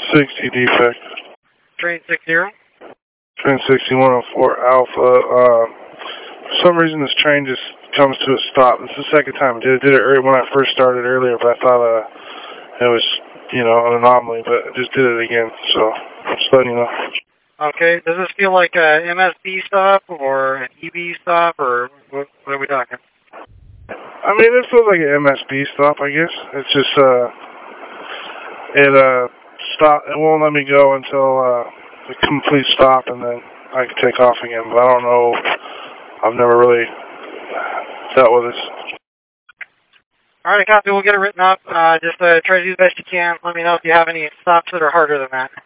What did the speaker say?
60 defect. Train 60. Train 6104 Alpha. For some reason this train just comes to a stop. It's the second time. I did it when I first started earlier, but I thought it was, an anomaly, but I just did it again, so just letting you know. Okay, does this feel like a MSB stop or an EB stop, or what are we talking? I mean, it feels like an MSB stop, I guess. It's just, it won't let me go until the complete stop, and then I can take off again, but I don't know. I've never really dealt with this. All right, copy. We'll get it written up. Just try to do the best you can. Let me know if you have any stops that are harder than that.